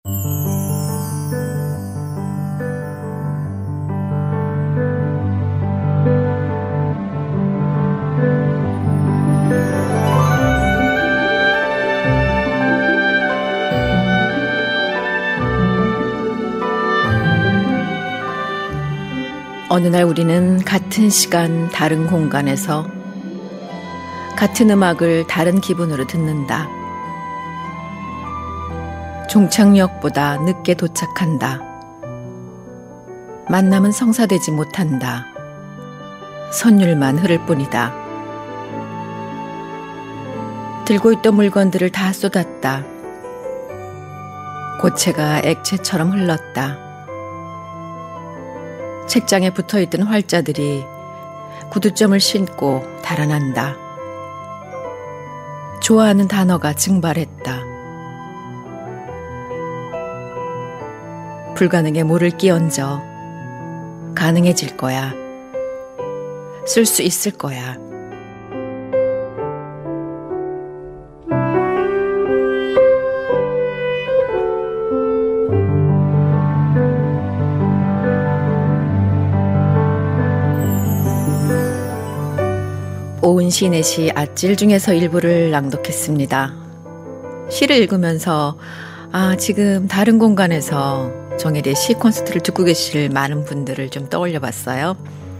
어느 날 우리는 같은 시간 다른 공간에서 같은 음악을 다른 기분으로 듣는다. 종착역보다 늦게 도착한다. 만남은 성사되지 못한다. 선율만 흐를 뿐이다. 들고 있던 물건들을 다 쏟았다. 고체가 액체처럼 흘렀다. 책장에 붙어있던 활자들이 구두점을 신고 달아난다. 좋아하는 단어가 증발했다. 불가능에 물을 끼얹어 가능해질 거야. 쓸 수 있을 거야. 오은시의 시 아찔 중에서 일부를 낭독했습니다. 시를 읽으면서 지금 다른 공간에서 정혜리의 시 콘서트를 듣고 계실 많은 분들을 좀 떠올려 봤어요.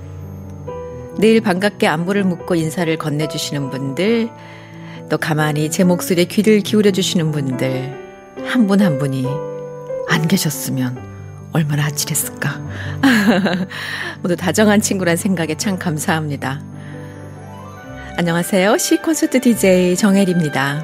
늘 반갑게 안부를 묻고 인사를 건네주시는 분들, 또 가만히 제 목소리에 귀를 기울여 주시는 분들, 한 분 한 분이 안 계셨으면 얼마나 아찔했을까. 모두 다정한 친구란 생각에 참 감사합니다. 안녕하세요. 시 콘서트 DJ 정혜리입니다.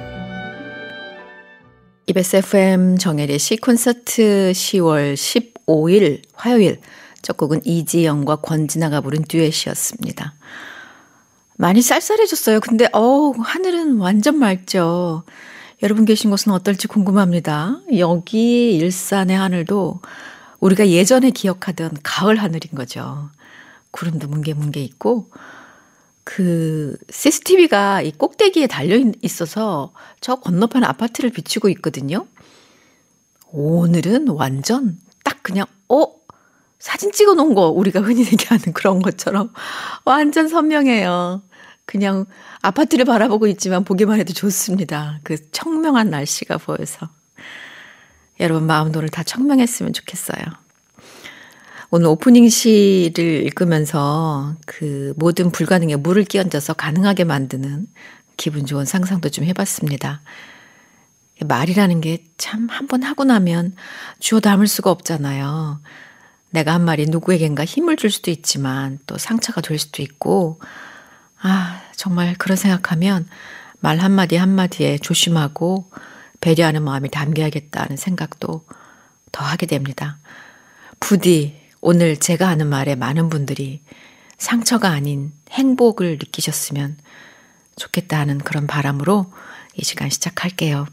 EBS FM 정혜리의 시 콘서트 10월 15일 화요일 첫 곡은 이지영과 권진아가 부른 듀엣이었습니다. 많이 쌀쌀해졌어요. 근데 하늘은 완전 맑죠. 여러분 계신 곳은 어떨지 궁금합니다. 여기 일산의 하늘도 우리가 예전에 기억하던 가을 하늘인 거죠. 구름도 뭉게뭉게 있고 그 CCTV가 이 꼭대기에 달려 있어서 저 건너편 아파트를 비추고 있거든요. 오늘은 완전 딱 그냥 사진 찍어 놓은 거 우리가 흔히 얘기하는 그런 것처럼 완전 선명해요. 그냥 아파트를 바라보고 있지만 보기만 해도 좋습니다. 그 청명한 날씨가 보여서. 여러분 마음도 오늘 다 청명했으면 좋겠어요. 오늘 오프닝 시를 읽으면서 그 모든 불가능에 물을 끼얹어서 가능하게 만드는 기분 좋은 상상도 좀 해봤습니다. 말이라는 게 참 한 번 하고 나면 주워 담을 수가 없잖아요. 내가 한 말이 누구에겐가 힘을 줄 수도 있지만 또 상처가 될 수도 있고 정말 그런 생각하면 말 한마디 한마디에 조심하고 배려하는 마음이 담겨야겠다는 생각도 더 하게 됩니다. 부디 오늘 제가 하는 말에 많은 분들이 상처가 아닌 행복을 느끼셨으면 좋겠다 하는 그런 바람으로 이 시간 시작할게요.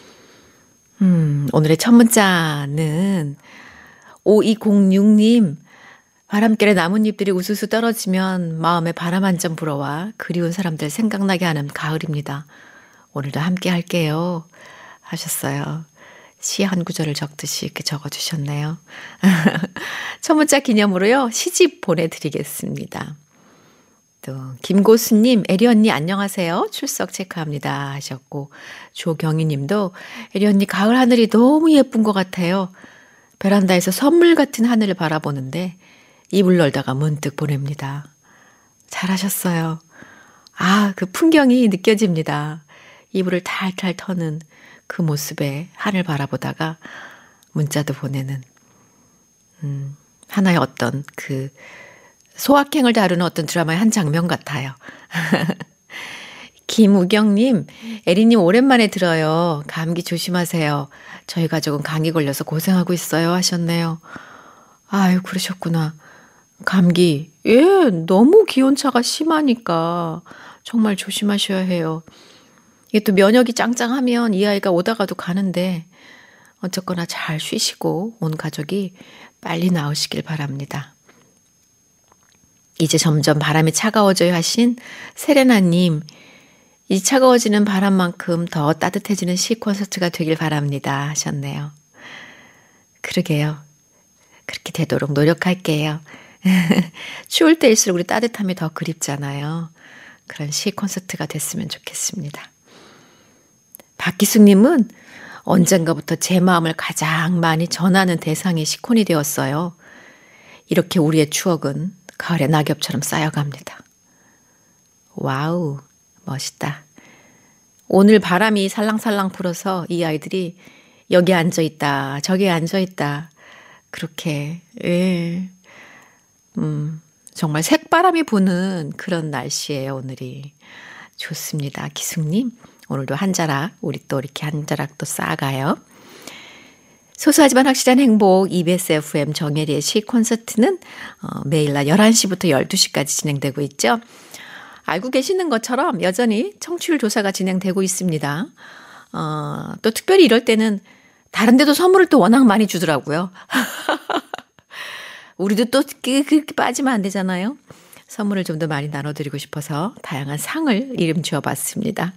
오늘의 첫 문자는 5206님, 바람결에 나뭇잎들이 우수수 떨어지면 마음에 바람 한 점 불어와 그리운 사람들 생각나게 하는 가을입니다. 오늘도 함께 할게요 하셨어요. 시 한 구절을 적듯이 이렇게 적어주셨네요. 첫 문자 기념으로요. 시집 보내드리겠습니다. 또 김고수님, 애리 언니 안녕하세요. 출석 체크합니다 하셨고 조경희 님도 애리 언니 가을 하늘이 너무 예쁜 것 같아요. 베란다에서 선물 같은 하늘을 바라보는데 입을 열다가 문득 보냅니다. 잘하셨어요. 그 풍경이 느껴집니다. 이불을 탈탈 터는 그 모습에 하늘 바라보다가 문자도 보내는 하나의 어떤 그 소확행을 다루는 어떤 드라마의 한 장면 같아요. 김우경님, 에리님 오랜만에 들어요. 감기 조심하세요. 저희 가족은 감기 걸려서 고생하고 있어요 하셨네요. 아유 그러셨구나. 감기 너무 기온차가 심하니까 정말 조심하셔야 해요. 이게 또 면역이 짱짱하면 이 아이가 오다가도 가는데 어쨌거나 잘 쉬시고 온 가족이 빨리 나으시길 바랍니다. 이제 점점 바람이 차가워져야 하신 세레나님, 이 차가워지는 바람만큼 더 따뜻해지는 시 콘서트가 되길 바랍니다 하셨네요. 그러게요. 그렇게 되도록 노력할게요. 추울 때일수록 우리 따뜻함이 더 그립잖아요. 그런 시 콘서트가 됐으면 좋겠습니다. 박기숙님은 언젠가부터 제 마음을 가장 많이 전하는 대상이 시콘이 되었어요. 이렇게 우리의 추억은 가을의 낙엽처럼 쌓여갑니다. 와우, 멋있다. 오늘 바람이 살랑살랑 불어서 이 아이들이 여기 앉아있다, 저기 앉아있다. 그렇게, 정말 색바람이 부는 그런 날씨예요, 오늘이. 좋습니다. 기숙님, 오늘도 한 자락, 우리 또 이렇게 한 자락 또 쌓아가요. 소소하지만 확실한 행복, EBS FM 정혜리의 시 콘서트는 매일 낮 11시부터 12시까지 진행되고 있죠. 알고 계시는 것처럼 여전히 청취율 조사가 진행되고 있습니다. 또 특별히 이럴 때는 다른 데도 선물을 또 워낙 많이 주더라고요. 우리도 또 그렇게 빠지면 안 되잖아요. 선물을 좀 더 많이 나눠드리고 싶어서 다양한 상을 이름 지어봤습니다.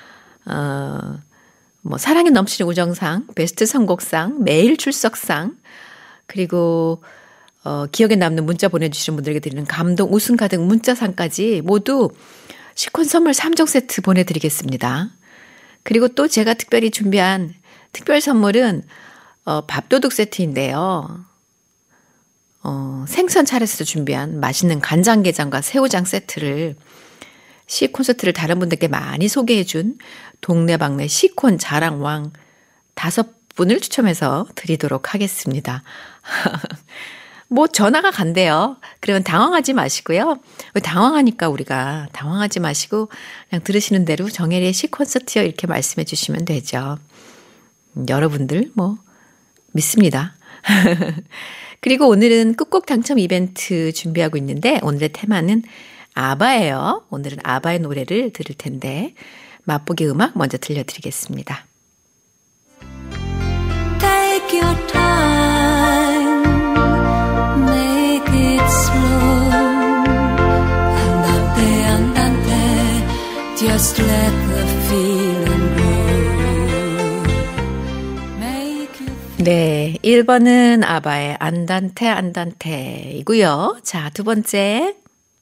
사랑에 넘치는 우정상, 베스트 선곡상, 매일 출석상, 그리고 기억에 남는 문자 보내주시는 분들에게 드리는 감동 웃음 가득 문자상까지 모두 시콘 선물 3종 세트 보내드리겠습니다. 그리고 또 제가 특별히 준비한 특별 선물은 밥도둑 세트인데요. 생선 차례에서 준비한 맛있는 간장게장과 새우장 세트를 시 콘서트를 다른 분들께 많이 소개해준 동네방네 시콘 자랑왕 5분을 추첨해서 드리도록 하겠습니다. 전화가 간대요. 그러면 당황하지 마시고요. 왜 당황하니까 우리가 당황하지 마시고 그냥 들으시는 대로 정혜리의 시 콘서트요 이렇게 말씀해 주시면 되죠. 여러분들 믿습니다. 그리고 오늘은 끝곡 당첨 이벤트 준비하고 있는데 오늘의 테마는 아바예요. 오늘은 아바의 노래를 들을 텐데 맛보기 음악 먼저 들려드리겠습니다. Take your time, make it slow. Andante, andante, just let the feeling grow. Make you feel. 네, 1번은 아바의 안단테 안단테이고요. 자, 두 번째.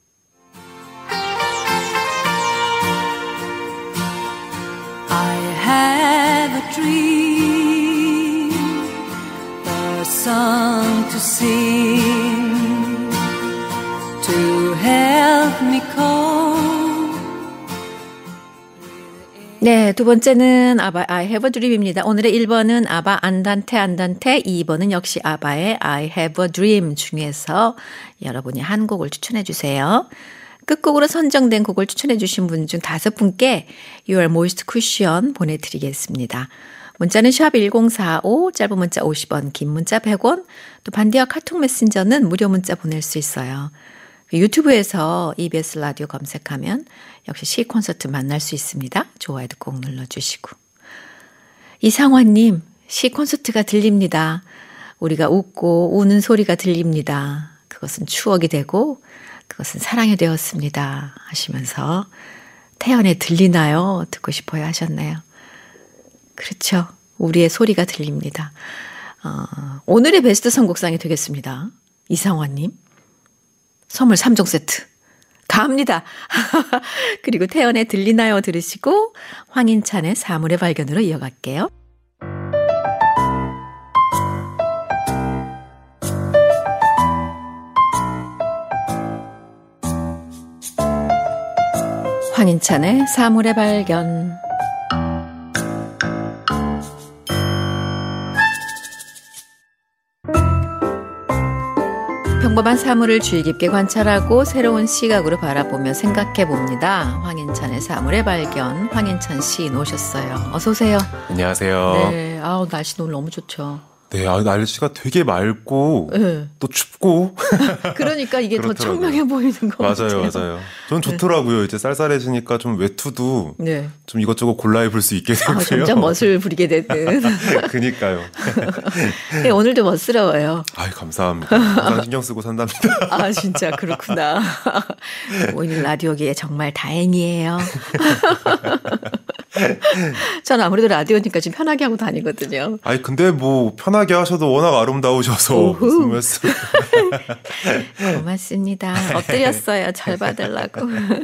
Have a dream, a song to sing, to help me cope. 네, 두 번째는 아바 I have a dream입니다. 오늘의 1번은 아바 안단테 안단테, 2번은 역시 아바의 I have a dream 중에서 여러분이 한 곡을 추천해 주세요. 끝곡으로 선정된 곡을 추천해 주신 분 중 5분께 Your Moist Cushion 보내드리겠습니다. 문자는 샵 1045, 짧은 문자 50원, 긴 문자 100원, 또 반디와 카톡 메신저는 무료 문자 보낼 수 있어요. 유튜브에서 EBS 라디오 검색하면 역시 시 콘서트 만날 수 있습니다. 좋아요도 꼭 눌러주시고. 이상화님, 시 콘서트가 들립니다. 우리가 웃고 우는 소리가 들립니다. 그것은 추억이 되고 그것은 사랑이 되었습니다. 하시면서 태연에 들리나요? 듣고 싶어요 하셨네요. 그렇죠. 우리의 소리가 들립니다. 오늘의 베스트 선곡상이 되겠습니다. 이상화님. 선물 3종 세트. 갑니다. 그리고 태연에 들리나요? 들으시고 황인찬의 사물의 발견으로 이어갈게요. 황인찬의 사물의 발견. 평범한 사물을 주의 깊게 관찰하고 새로운 시각으로 바라보며 생각해 봅니다. 황인찬의 사물의 발견, 황인찬 시인 오셨어요. 어서 오세요. 안녕하세요. 네, 날씨 오늘 너무 좋죠. 네, 날씨가 되게 맑고 네. 또 춥고 그러니까 이게 더 청명해 보이는 것 같아요. 맞아요. 전 좋더라고요. 이제 쌀쌀해지니까 좀 외투도 좀 이것저것 골라 입을 수 있게 되고요. 점점 멋을 부리게 되는. 그니까요. 네, 오늘도 멋스러워요. 아유, 감사합니다. 항상 신경 쓰고 산답니다. 아, 진짜 그렇구나. 오늘 라디오기에 정말 다행이에요. 전 아무래도 라디오니까 좀 편하게 하고 다니거든요. 아니, 근데 편하게 편하게 하셔도 워낙 아름다우셔서 무슨 말씀. 고맙습니다. 엎드렸어요. 절 받으려고.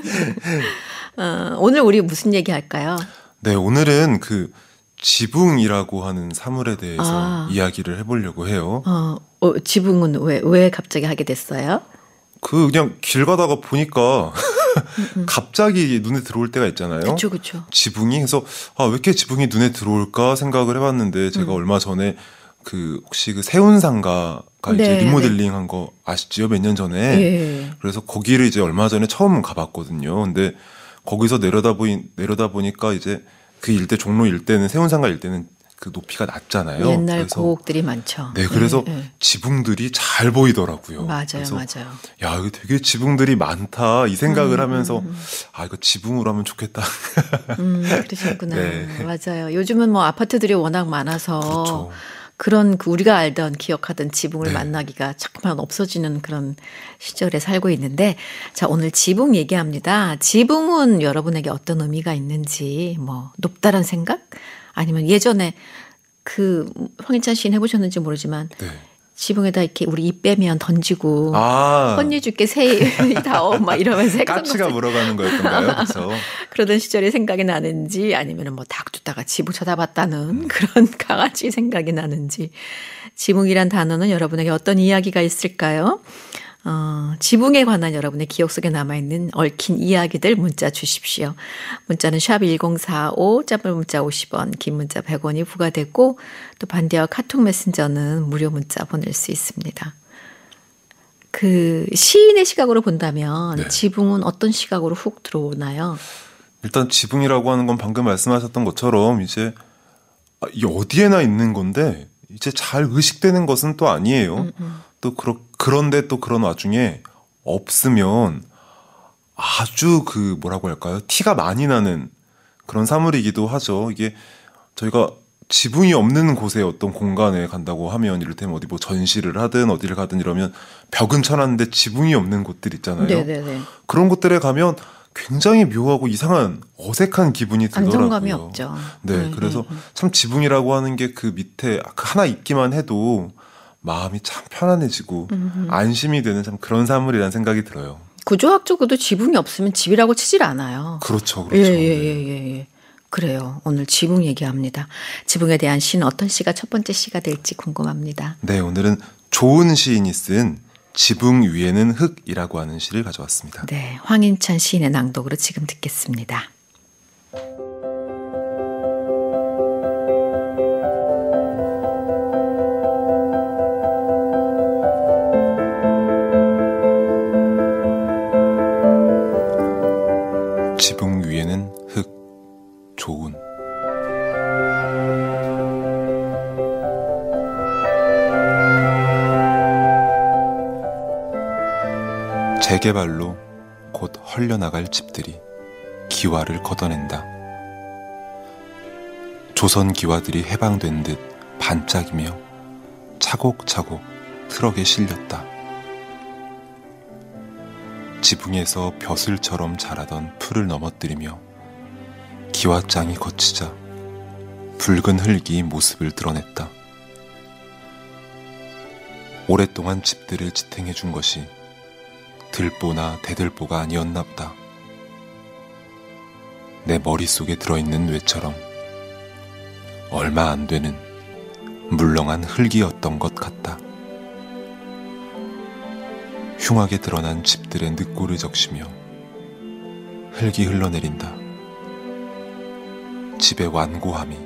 오늘 우리 무슨 얘기 할까요? 네, 오늘은 그 지붕이라고 하는 사물에 대해서 이야기를 해보려고 해요. 지붕은 왜 갑자기 하게 됐어요? 그냥 길 가다가 보니까 갑자기 눈에 들어올 때가 있잖아요. 그렇죠. 지붕이. 그래서 왜 이렇게 지붕이 눈에 들어올까 생각을 해봤는데 제가 얼마 전에 혹시 세운상가가 이제 리모델링한 거 아시죠? 몇 년 전에. 예. 그래서 거기를 이제 얼마 전에 처음 가봤거든요. 근데 거기서 내려다 보니까 이제 그 일대 종로 일대는 세운상가 일대는 그 높이가 낮잖아요. 옛날 그래서 고옥들이 많죠. 네, 그래서 지붕들이 잘 보이더라고요. 맞아요. 야, 이거 되게 지붕들이 많다 이 생각을 하면서 이거 지붕으로 하면 좋겠다. 그러셨구나. 네. 맞아요. 요즘은 아파트들이 워낙 많아서 그렇죠. 그런 우리가 알던 기억하던 지붕을 만나기가 자꾸만 없어지는 그런 시절에 살고 있는데, 자, 오늘 지붕 얘기합니다. 지붕은 여러분에게 어떤 의미가 있는지, 높다란 생각? 아니면 예전에 황인찬 씨는 해보셨는지 모르지만 지붕에다 이렇게 우리 입 빼면 던지고 헌니 줄게 새이 다오 막 이러면서 까치가 물어가는 거였던가요? 그렇죠. 그러던 시절이 생각이 나는지, 아니면 닭 두다가 지붕 쳐다봤다는 그런 강아지 생각이 나는지. 지붕이란 단어는 여러분에게 어떤 이야기가 있을까요? 지붕에 관한 여러분의 기억 속에 남아있는 얽힌 이야기들 문자 주십시오. 문자는 샵 1045, 짧은 문자 50원, 긴 문자 100원이 부과되고, 또 반대와 카톡 메신저는 무료 문자 보낼 수 있습니다. 시인의 시각으로 본다면 지붕은 어떤 시각으로 훅 들어오나요? 일단 지붕이라고 하는 건 방금 말씀하셨던 것처럼 이제 이게 어디에나 있는 건데 이제 잘 의식되는 것은 또 아니에요. 또 그런데 또 그런 와중에 없으면 아주 뭐라고 할까요? 티가 많이 나는 그런 사물이기도 하죠. 이게 저희가 지붕이 없는 곳에 어떤 공간에 간다고 하면, 이를테면 어디 전시를 하든 어디를 가든 이러면 벽은 쳐놨는데 지붕이 없는 곳들 있잖아요. 네네네. 그런 곳들에 가면 굉장히 묘하고 이상한 어색한 기분이 들더라고요. 안정감이 없죠. 네, 그래서 참 지붕이라고 하는 게 그 밑에 하나 있기만 해도 마음이 참 편안해지고 안심이 되는 참 그런 사물이라는 생각이 들어요. 구조학적으로도 지붕이 없으면 집이라고 치질 않아요. 그렇죠. 예. 그래요. 오늘 지붕 얘기합니다. 지붕에 대한 시는 어떤 시가 첫 번째 시가 될지 궁금합니다. 네, 오늘은 좋은 시인이 쓴 지붕 위에는 흙이라고 하는 시를 가져왔습니다. 네, 황인찬 시인의 낭독으로 지금 듣겠습니다. 지붕 위에는 흙, 좋은. 재개발로 곧 헐려나갈 집들이 기와를 걷어낸다. 조선 기와들이 해방된 듯 반짝이며 차곡차곡 트럭에 실렸다. 지붕에서 벼슬처럼 자라던 풀을 넘어뜨리며 기와장이 거치자 붉은 흙이 모습을 드러냈다. 오랫동안 집들을 지탱해준 것이 들보나 대들보가 아니었나 보다. 내 머릿속에 들어있는 뇌처럼 얼마 안 되는 물렁한 흙이었던 것 같다. 흉하게 드러난 집들의 늑골을 적시며 흙이 흘러내린다. 집의 완고함이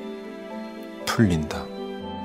풀린다.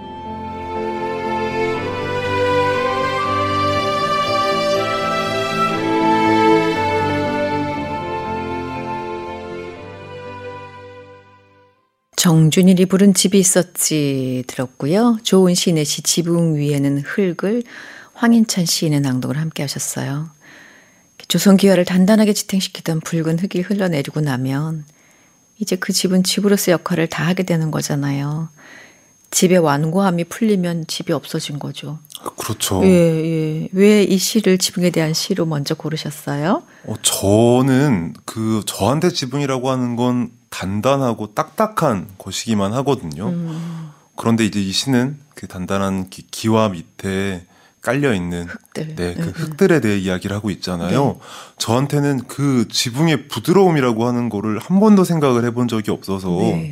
정준일이 부른 집이 있었지 들었고요. 좋은 시인의 시 지붕 위에는 흙을 황인찬 시인의 낭독을 함께 하셨어요. 조선 기와를 단단하게 지탱시키던 붉은 흙이 흘러내리고 나면 이제 그 집은 집으로서 역할을 다 하게 되는 거잖아요. 집의 완고함이 풀리면 집이 없어진 거죠. 그렇죠. 예. 왜 이 시를 지붕에 대한 시로 먼저 고르셨어요? 저는 저한테 지붕이라고 하는 건 단단하고 딱딱한 것이기만 하거든요. 그런데 이제 이 시는 그 단단한 기와 밑에 깔려 있는 흙들. 네, 그 흙들에 대해 이야기를 하고 있잖아요. 네. 저한테는 그 지붕의 부드러움이라고 하는 거를 한 번도 생각을 해본 적이 없어서 네.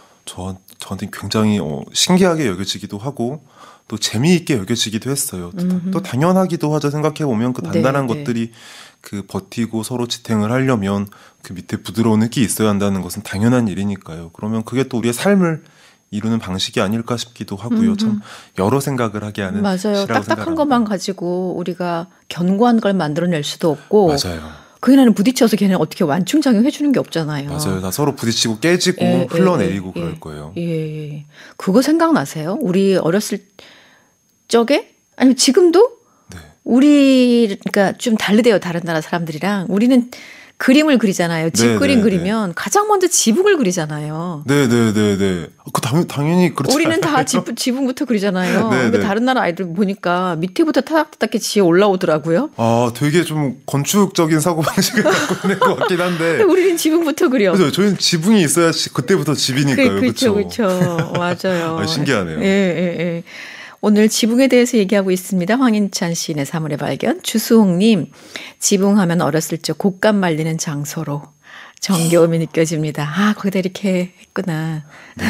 저한테 굉장히 신기하게 여겨지기도 하고 또 재미있게 여겨지기도 했어요. 또 당연하기도 하죠. 생각해 보면 그 단단한 네, 것들이 그 버티고 서로 지탱을 하려면 그 밑에 부드러운 흙이 있어야 한다는 것은 당연한 일이니까요. 그러면 그게 또 우리의 삶을 이루는 방식이 아닐까 싶기도 하고요. 참 여러 생각을 하게 하는 맞아요. 시라고 딱딱한 생각합니다. 것만 가지고 우리가 견고한 걸 만들어낼 수도 없고 맞아요. 걔네는 부딪혀서 걔네는 어떻게 완충작용 해주는 게 없잖아요. 맞아요. 다 서로 부딪히고 깨지고 흘러내리고 그럴 거예요. 예. 그거 생각나세요? 우리 어렸을 적에? 아니면 지금도? 네. 그러니까 좀 다르대요. 다른 나라 사람들이랑. 우리는 그림을 그리잖아요. 집 그림 그리면 가장 먼저 지붕을 그리잖아요. 네네네네. 그 당연히 그렇죠. 우리는 다 지붕부터 그리잖아요. 근데 다른 나라 아이들 보니까 밑에부터 타닥타닥 지어 올라오더라고요. 아, 되게 좀 건축적인 사고방식을 갖고 있는 것 같긴 한데. 우리는 지붕부터 그려. 그렇죠. 저희는 지붕이 있어야 그때부터 집이니까요. 그렇죠. 맞아요. 아, 신기하네요. 예. 오늘 지붕에 대해서 얘기하고 있습니다. 황인찬 시인의 사물의 발견. 주수홍님, 지붕하면 어렸을 적 곶감 말리는 장소로 정겨움이 느껴집니다. 아, 거기다 이렇게 했구나. 네.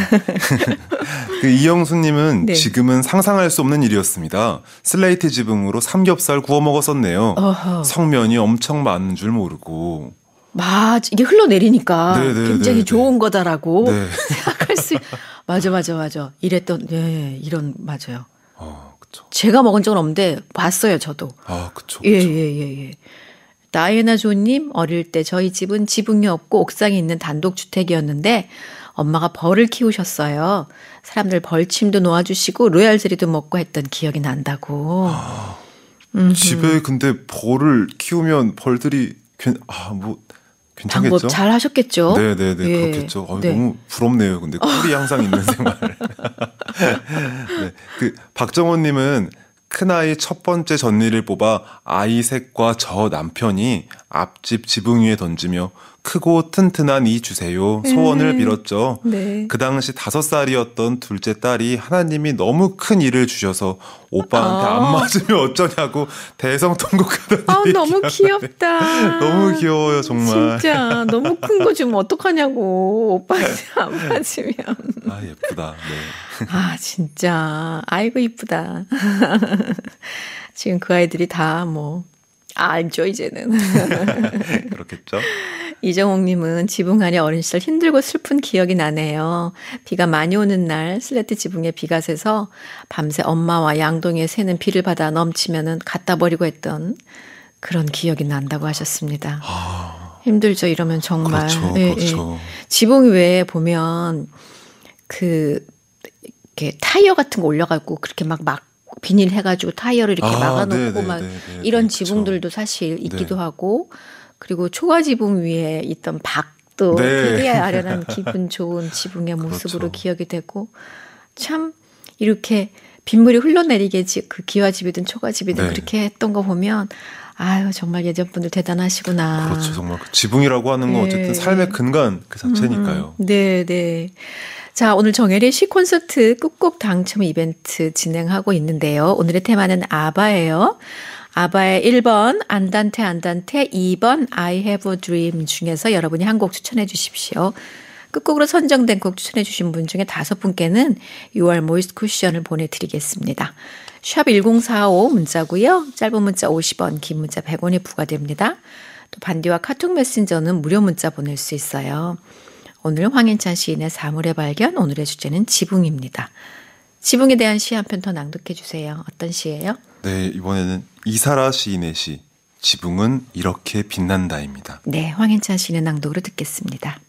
그 이영수님은 네. 지금은 상상할 수 없는 일이었습니다. 슬레이트 지붕으로 삼겹살 구워 먹었었네요. 성면이 엄청 많은 줄 모르고. 맞아. 이게 흘러내리니까 굉장히 좋은 거다라고 생각할 수. 맞아. 이런 맞아요. 그쵸. 제가 먹은 적은 없는데 봤어요, 저도. 그쵸. 예. 다이애나 조님, 어릴 때 저희 집은 지붕이 없고 옥상에 있는 단독주택이었는데 엄마가 벌을 키우셨어요. 사람들 벌침도 놓아주시고 로얄젤리도 먹고 했던 기억이 난다고. 집에 근데 벌을 키우면 벌들이 괜찮겠죠? 방법 잘 하셨겠죠? 네, 그렇겠죠. 너무 부럽네요. 근데 꿀이 항상 있는 생활. 네, 그 박정호님은 큰아이 첫 번째 전리를 뽑아 아이 셋과 저 남편이 앞집 지붕 위에 던지며 크고 튼튼한 이 주세요 소원을 빌었죠. 네. 그 당시 5살이었던 둘째 딸이 하나님이 너무 큰 일을 주셔서 오빠한테 안 맞으면 어쩌냐고 대성통곡하더니 너무 귀엽다. 너무 귀여워요 정말. 진짜 너무 큰 거 주면 어떡하냐고 오빠한테 안 맞으면. 예쁘다. 네. 진짜 아이고 이쁘다. 지금 그 아이들이 다 알죠 이제는. 그렇겠죠. 이정옥님은 지붕 안에 어린 시절 힘들고 슬픈 기억이 나네요. 비가 많이 오는 날 슬레트 지붕에 비가 새서 밤새 엄마와 양동이에 새는 비를 받아 넘치면은 갖다 버리고 했던 그런 기억이 난다고 하셨습니다. 힘들죠 이러면 정말. 그렇죠. 지붕 위에 보면 이렇게 타이어 같은 거 올려갖고 그렇게 막 비닐 해가지고 타이어를 이렇게 막아놓고 이런 지붕들도 사실 있기도 하고 그리고 초가 지붕 위에 있던 박도 되게 아련한 기분 좋은 지붕의 모습으로 기억이 되고 참 이렇게 빗물이 흘러내리게 그 기와집이든 초가집이든 그렇게 했던 거 보면 정말 예전 분들 대단하시구나. 그렇죠. 정말 지붕이라고 하는 건 어쨌든 삶의 근간 그 자체니까요. 네. 자, 오늘 정혜리의 시 콘서트 끝곡 당첨 이벤트 진행하고 있는데요. 오늘의 테마는 아바예요. 아바의 1번 안단테 2번 I have a dream 중에서 여러분이 한 곡 추천해 주십시오. 끝곡으로 선정된 곡 추천해 주신 분 중에 5분께는 6월 모이스트 쿠션을 보내드리겠습니다. 샵 1045 문자고요. 짧은 문자 50원, 긴 문자 100원이 부과됩니다. 또 반디와 카톡 메신저는 무료 문자 보낼 수 있어요. 오늘 황인찬 시인의 사물의 발견, 오늘의 주제는 지붕입니다. 지붕에 대한 시 한 편 더 낭독해 주세요. 어떤 시예요? 네, 이번에는 이사라 시인의 시 지붕은 이렇게 빛난다입니다. 네, 황인찬 시인의 낭독으로 듣겠습니다.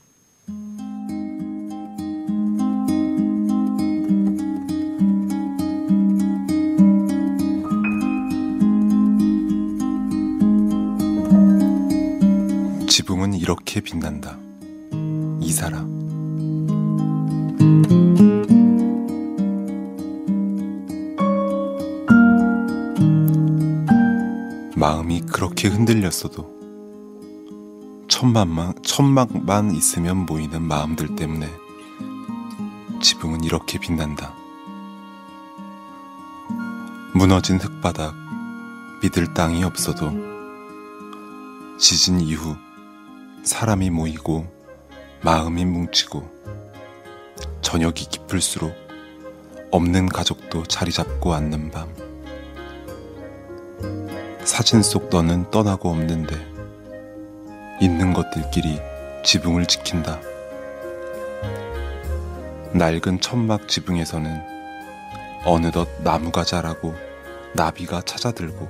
지붕은 이렇게 빛난다. 이사라. 마음이 그렇게 흔들렸어도 천막만 있으면 모이는 마음들 때문에 지붕은 이렇게 빛난다. 무너진 흙바닥, 믿을 땅이 없어도 지진 이후 사람이 모이고 마음이 뭉치고 저녁이 깊을수록 없는 가족도 자리 잡고 앉는 밤. 사진 속 너는 떠나고 없는데 있는 것들끼리 지붕을 지킨다. 낡은 천막 지붕에서는 어느덧 나무가 자라고 나비가 찾아들고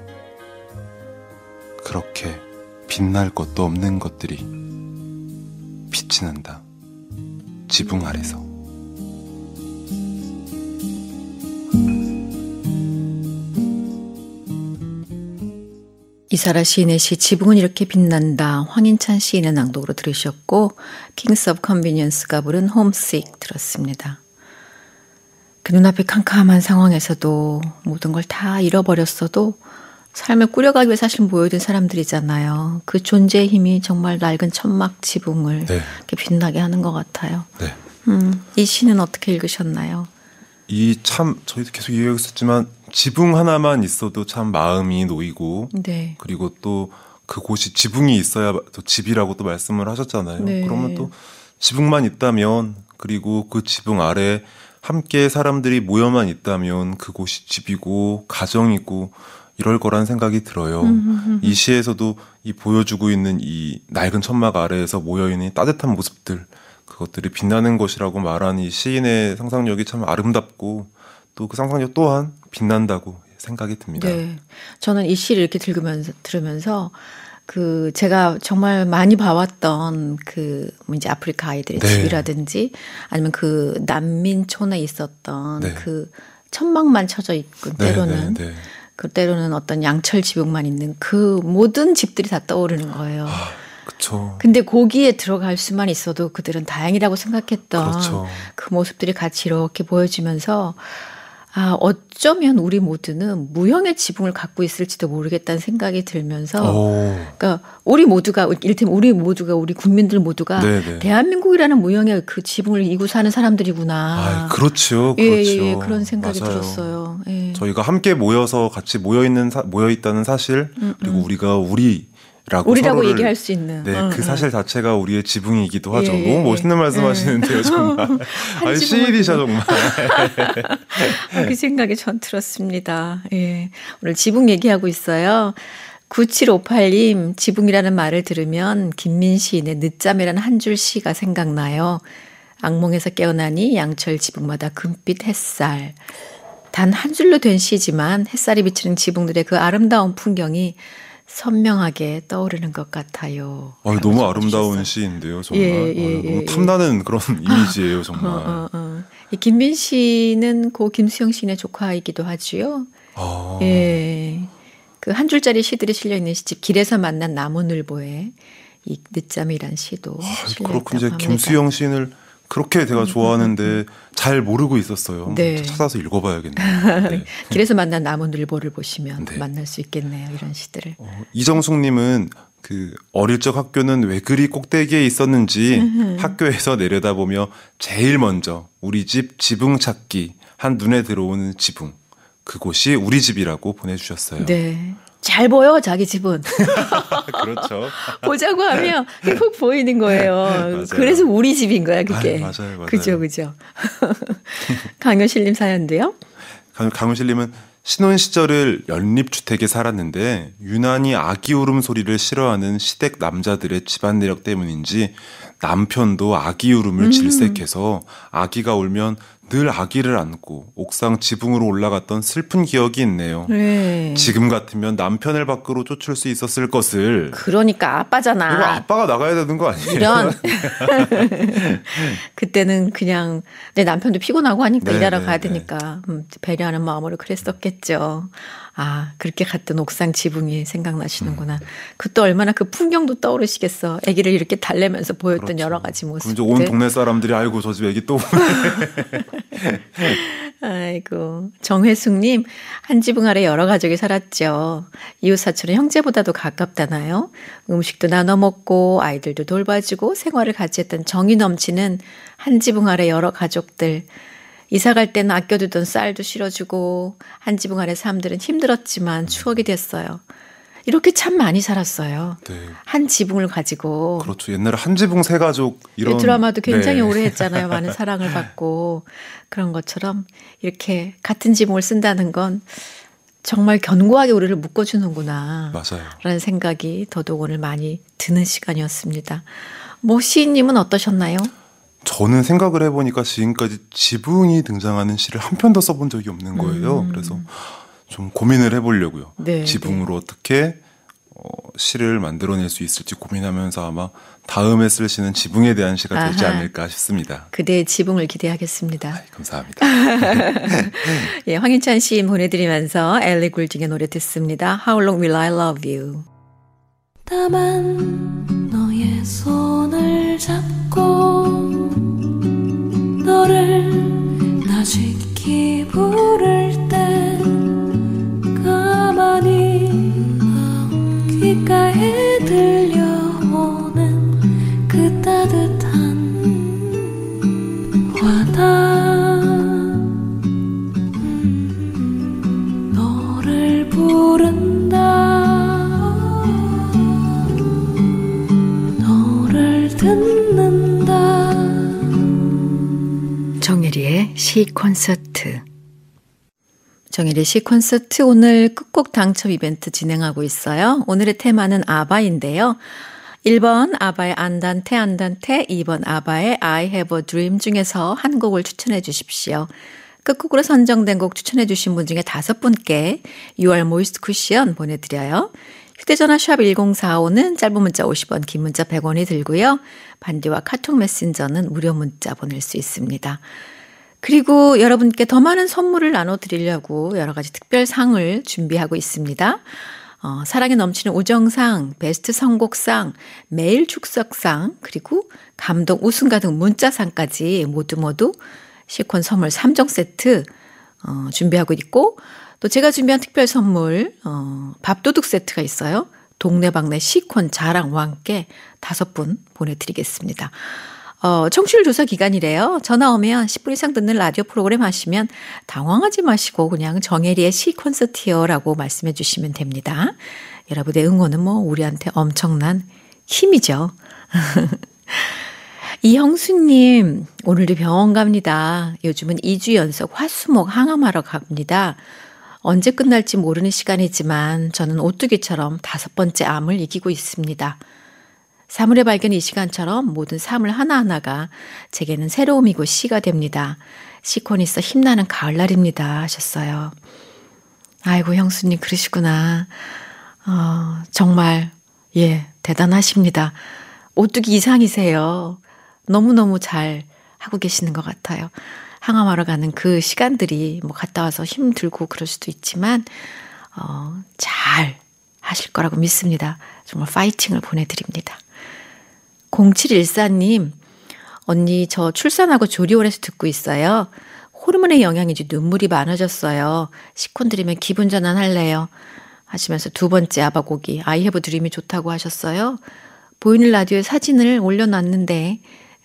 그렇게 빛날 것도 없는 것들이 빛이 난다. 지붕 아래서. 이사라 시인의 시 지붕은 이렇게 빛난다. 황인찬 시인의 낭독으로 들으셨고 킹스 오브 컨비니언스가 부른 홈식 들었습니다. 그 눈앞에 캄캄한 상황에서도 모든 걸 다 잃어버렸어도 삶을 꾸려가기 위해 사실 모여든 사람들이잖아요. 그 존재의 힘이 정말 낡은 천막 지붕을 네. 이렇게 빛나게 하는 것 같아요. 네. 이 시는 어떻게 읽으셨나요? 이 참 저희도 계속 얘기했었지만 지붕 하나만 있어도 참 마음이 놓이고 네. 그리고 또 그곳이 지붕이 있어야 또 집이라고 또 말씀을 하셨잖아요. 네. 그러면 또 지붕만 있다면 그리고 그 지붕 아래 함께 사람들이 모여만 있다면 그곳이 집이고 가정이고 이럴 거란 생각이 들어요. 이 시에서도 이 보여주고 있는 이 낡은 천막 아래에서 모여있는 따뜻한 모습들 그것들이 빛나는 것이라고 말하는 이 시인의 상상력이 참 아름답고 또 그 상상력 또한 빛난다고 생각이 듭니다. 네. 저는 이 시를 이렇게 들으면서 그 제가 정말 많이 봐왔던 그 이제 아프리카 아이들의 네. 집이라든지 아니면 그 난민촌에 있었던 네. 그 천막만 쳐져 있고 때로는 네. 그 때로는 어떤 양철 지붕만 있는 그 모든 집들이 다 떠오르는 거예요. 그렇죠. 근데 거기에 들어갈 수만 있어도 그들은 다행이라고 생각했던 그렇죠. 그 모습들이 같이 이렇게 보여지면서 아, 어쩌면 우리 모두는 무형의 지붕을 갖고 있을지도 모르겠다는 생각이 들면서 그러니까 우리 모두가 이를테면 우리 국민들 모두가 네네. 대한민국이라는 무형의 그 지붕을 이고 사는 사람들이구나. 아, 그렇죠. 예, 그런 생각이 맞아요. 들었어요. 예. 저희가 함께 모여서 같이 모여 있다는 사실 그리고 우리가 우리라고 서로를, 얘기할 수 있는 그 사실 자체가 우리의 지붕이기도 하죠. 예, 너무 멋있는 말씀하시는데요, 정말. 아니, 시인이셔 정말. 그 생각이 전 들었습니다. 예. 오늘 지붕 얘기하고 있어요. 9758님, 지붕이라는 말을 들으면 김민 시인의 늦잠이라는 한 줄 시가 생각나요. 악몽에서 깨어나니 양철 지붕마다 금빛 햇살. 단 한 줄로 된 시지만 햇살이 비치는 지붕들의 그 아름다운 풍경이 선명하게 떠오르는 것 같아요. 너무 아름다운 시인데요, 정말. 너무 탐나는 그런 이미지예요, 정말. 이 김민 씨는 고 김수영 시인의 조카이기도 하지요. 예, 그 한 줄짜리 시들이 실려 있는 시집 길에서 만난 나무늘보에 이 늦잠이란 시도 실려 그렇군요. 있다고 합니다. 김수영 시인을 그렇게 제가 좋아하는데 잘 모르고 있었어요. 네. 찾아서 읽어봐야겠네요. 네. 길에서 만난 나무늘보를 보시면 네. 만날 수 있겠네요. 이런 시들을. 이정숙님은 그 어릴 적 학교는 왜 그리 꼭대기에 있었는지 학교에서 내려다보며 제일 먼저 우리 집 지붕 찾기 한 눈에 들어오는 지붕 그곳이 우리 집이라고 보내주셨어요. 네. 잘 보여 자기 집은. 그렇죠. 보자고 하면 푹 보이는 거예요. 맞아요. 그래서 우리 집인 거야 그게. 맞아요. 그죠. 강효실님 사연도요. 강훈실님은 신혼 시절을 연립주택에 살았는데 유난히 아기 울음 소리를 싫어하는 시댁 남자들의 집안 내력 때문인지 남편도 아기 울음을 질색해서 아기가 울면 늘 아기를 안고 옥상 지붕으로 올라갔던 슬픈 기억이 있네요. 네. 지금 같으면 남편을 밖으로 쫓을 수 있었을 것을. 그러니까 아빠잖아. 이거 아빠가 나가야 되는 거 아니에요? 이런. 그때는 그냥 내 남편도 피곤하고 하니까 일하러 가야 되니까 배려하는 마음으로 그랬었겠죠. 아, 그렇게 갔던 옥상 지붕이 생각나시는구나. 그것도 얼마나 그 풍경도 떠오르시겠어. 아기를 이렇게 달래면서 보였던 그렇죠. 여러 가지 모습들. 그럼 이제 온 동네 사람들이 아이고 저 집 아기 또 아이고. 정회숙님, 한 지붕 아래 여러 가족이 살았죠. 이웃사촌은 형제보다도 가깝다나요? 음식도 나눠 먹고 아이들도 돌봐주고 생활을 같이 했던 정이 넘치는 한 지붕 아래 여러 가족들. 이사 갈 때는 아껴두던 쌀도 실어주고 한 지붕 아래 삶들은 힘들었지만 추억이 됐어요. 이렇게 참 많이 살았어요. 네. 한 지붕을 가지고. 그렇죠. 옛날에 한 지붕 세 가족 이런 드라마도 굉장히 네. 오래 했잖아요. 많은 사랑을 받고. 그런 것처럼 이렇게 같은 지붕을 쓴다는 건 정말 견고하게 우리를 묶어주는구나. 맞아요. 라는 생각이 더더욱 오늘 많이 드는 시간이었습니다. 뭐 시인님은 어떠셨나요? 저는 생각을 해보니까 지금까지 지붕이 등장하는 시를 한 편도 써본 적이 없는 거예요. 그래서 좀 고민을 해보려고요. 네, 지붕으로 어떻게 시를 만들어낼 수 있을지 고민하면서 아마 다음에 쓸 시는 지붕에 대한 시가 되지 아하. 않을까 싶습니다. 그대의 지붕을 기대하겠습니다. 감사합니다. 예, 황윤찬 시인 보내드리면서 엘리 굴딩의 노래 듣습니다. How long will I love you? 다만 너의 손을 잡고 너를 나직히 부를 때 가만히 귓가에 들려오는 그 따뜻한 와닿음 너를 부른다 너를 듣는다 정혜리의 시 콘서트. 정혜리의 시 콘서트 오늘 끝곡 당첨 이벤트 진행하고 있어요. 오늘의 테마는 아바인데요. 1번 아바의 안단테 안단테, 2번 아바의 I have a dream 중에서 한 곡을 추천해 주십시오. 끝곡으로 선정된 곡 추천해 주신 분 중에 5분께 UR 모이스트 쿠션 보내드려요. 휴대전화 샵 1045는 짧은 문자 50원, 긴 문자 100원이 들고요. 반디와 카톡 메신저는 무료 문자 보낼 수 있습니다. 그리고 여러분께 더 많은 선물을 나눠드리려고 여러 가지 특별상을 준비하고 있습니다. 사랑에 넘치는 우정상, 베스트 선곡상, 매일 축석상, 그리고 감동 우승가 등 문자상까지 모두 시콘 선물 3종 세트 준비하고 있고 또 제가 준비한 특별 선물 밥도둑 세트가 있어요. 동네방네 시콘 자랑과 함께 5분 보내드리겠습니다. 청취율 조사 기간이래요. 전화 오면 10분 이상 듣는 라디오 프로그램 하시면 당황하지 마시고 그냥 정혜리의 시 콘서트요라고 말씀해 주시면 됩니다. 여러분의 응원은 뭐 우리한테 엄청난 힘이죠. 이형수님, 오늘도 병원 갑니다. 요즘은 2주 연속 화수목 항암하러 갑니다. 언제 끝날지 모르는 시간이지만 저는 오뚜기처럼 5번째 암을 이기고 있습니다. 사물의 발견 이 시간처럼 모든 사물 하나하나가 제게는 새로움이고 시가 됩니다. 시콘이 있어 힘나는 가을날입니다 하셨어요. 아이고 형수님 그러시구나. 정말 대단하십니다. 오뚜기 이상이세요. 너무너무 잘 하고 계시는 것 같아요. 항암하러 가는 그 시간들이 뭐 갔다 와서 힘들고 그럴 수도 있지만 잘 하실 거라고 믿습니다. 정말 파이팅을 보내드립니다. 0714님, 언니 저 출산하고 조리원에서 듣고 있어요. 호르몬의 영향인지 눈물이 많아졌어요. 시콘 들으면 기분 전환할래요. 하시면서 2번째 아바고기 I have a dream이 좋다고 하셨어요. 보이는 라디오에 사진을 올려놨는데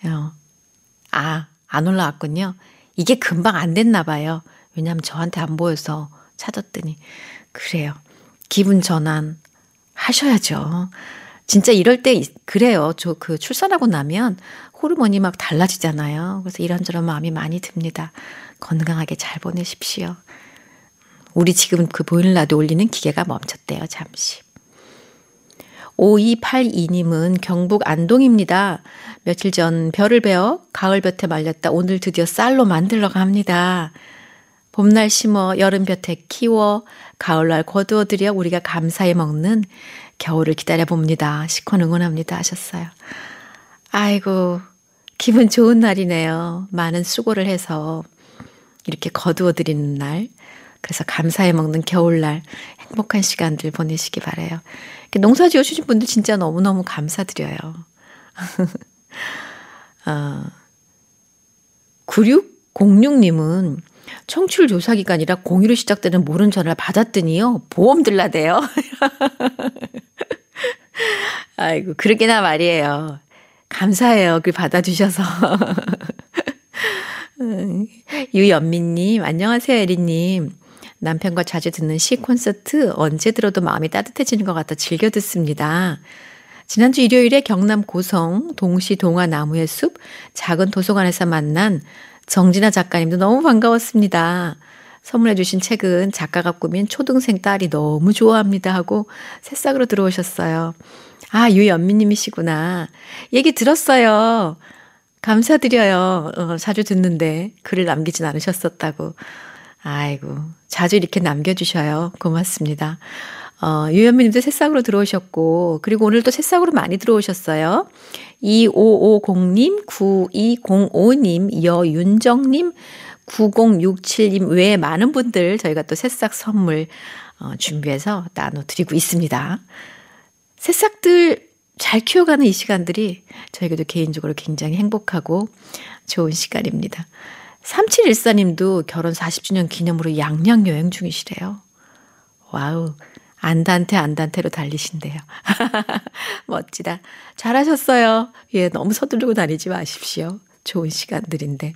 안 올라왔군요. 이게 금방 안 됐나 봐요. 왜냐하면 저한테 안 보여서 찾았더니 그래요. 기분 전환 하셔야죠. 진짜 이럴 때 그래요. 저 출산하고 나면 호르몬이 막 달라지잖아요. 그래서 이런저런 마음이 많이 듭니다. 건강하게 잘 보내십시오. 우리 지금 그 보이는 라디오 올리는 기계가 멈췄대요. 잠시. 5282님은 경북 안동입니다. 며칠 전 벼를 베어 가을볕에 말렸다 오늘 드디어 쌀로 만들러 갑니다. 봄날 심어 여름볕에 키워 가을날 거두어들여 우리가 감사히 먹는 겨울을 기다려봅니다. 시콘 응원합니다 하셨어요. 아이고 기분 좋은 날이네요. 많은 수고를 해서 이렇게 거두어드리는 날. 그래서 감사히 먹는 겨울날 행복한 시간들 보내시기 바라요. 농사 지어주신 분들 진짜 너무너무 감사드려요. 9606님은 청취율 조사 기간이라 02로 시작되는 모른 전화를 받았더니요. 보험 들라대요. 아이고 그러게나 말이에요. 감사해요. 그걸 받아주셔서. 유연미님, 안녕하세요, 에리님. 남편과 자주 듣는 시 콘서트 언제 들어도 마음이 따뜻해지는 것 같아 즐겨 듣습니다. 지난주 일요일에 경남 고성 동시 동화나무의 숲 작은 도서관에서 만난 정진아 작가님도 너무 반가웠습니다. 선물해 주신 책은 작가가 꾸민 초등생 딸이 너무 좋아합니다 하고 새싹으로 들어오셨어요. 아, 유연미님이시구나. 얘기 들었어요. 감사드려요. 자주 듣는데 글을 남기진 않으셨었다고. 아이고, 자주 이렇게 남겨주셔요. 고맙습니다. 유현미님도 새싹으로 들어오셨고, 그리고 오늘 또 새싹으로 많이 들어오셨어요. 2550님, 9205님, 여윤정님, 9067님 외에 많은 분들 저희가 또 새싹 선물 준비해서 나눠드리고 있습니다. 새싹들 잘 키워가는 이 시간들이 저에게도 개인적으로 굉장히 행복하고 좋은 시간입니다. 3714님도 결혼 40주년 기념으로 양양 여행 중이시래요. 와우, 안단테로 달리신대요. 멋지다. 잘하셨어요. 예, 너무 서두르고 다니지 마십시오. 좋은 시간들인데.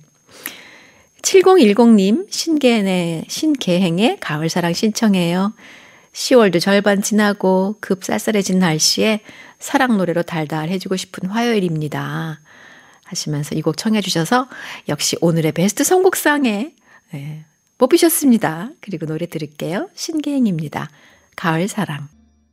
7010님, 신계행의 가을사랑 신청해요. 10월도 절반 지나고 급 쌀쌀해진 날씨에 사랑 노래로 달달해지고 싶은 화요일입니다. 하시면서 이 곡 청해 주셔서 역시 오늘의 베스트 선곡상에 뽑히셨습니다. 그리고 노래 들을게요. 신계행입니다. 가을사랑.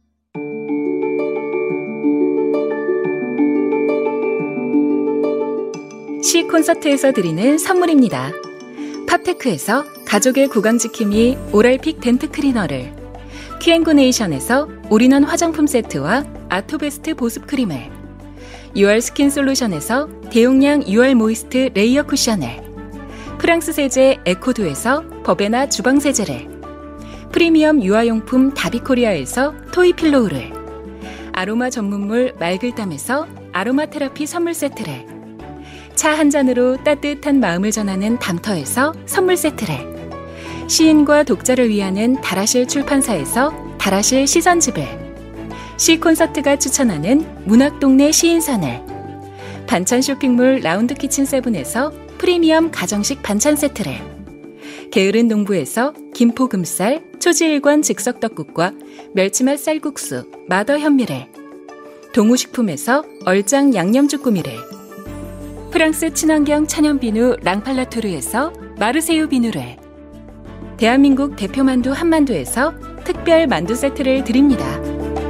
시 콘서트에서 드리는 선물입니다. 팝테크에서 가족의 구강지킴이 오랄픽 덴트 클리너를, 큐앤구네이션에서 올인원 화장품 세트와 아토베스트 보습크림을, 유알 스킨 솔루션에서 대용량 유알 모이스트 레이어 쿠션을, 프랑스 세제 에코두에서 버베나 주방세제를, 프리미엄 유아용품 다비코리아에서 토이필로우를, 아로마 전문물 말글담에서 아로마 테라피 선물 세트를, 차 한 잔으로 따뜻한 마음을 전하는 담터에서 선물 세트를, 시인과 독자를 위하는 다라실 출판사에서 다라실 시선집을, 시 콘서트가 추천하는 문학동네 시인선을, 반찬 쇼핑몰 라운드 키친 세븐에서 프리미엄 가정식 반찬 세트를, 게으른 농부에서 김포금쌀, 초지일관 즉석떡국과 멸치맛 쌀국수, 마더 현미를, 동우식품에서 얼짱 양념주꾸미를, 프랑스 친환경 천연비누 랑팔라토르에서 마르세유 비누를, 대한민국 대표만두 한만두에서 특별 만두 세트를 드립니다.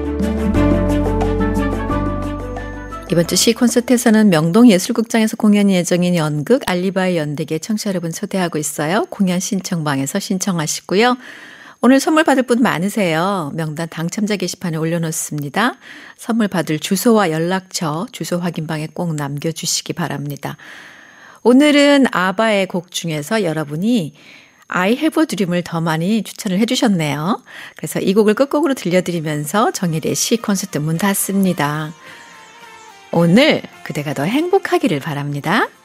이번 주 시 콘서트에서는 명동예술극장에서 공연 예정인 연극 알리바이 연대기에 청취자 여러분 초대하고 있어요. 공연 신청방에서 신청하시고요. 오늘 선물 받을 분 많으세요. 명단 당첨자 게시판에 올려놓습니다. 선물 받을 주소와 연락처, 주소 확인방에 꼭 남겨주시기 바랍니다. 오늘은 아바의 곡 중에서 여러분이 I have a dream을 더 많이 추천을 해주셨네요. 그래서 이 곡을 끝곡으로 들려드리면서 정혜리의 시 콘서트 문 닫습니다. 오늘 그대가 더 행복하기를 바랍니다.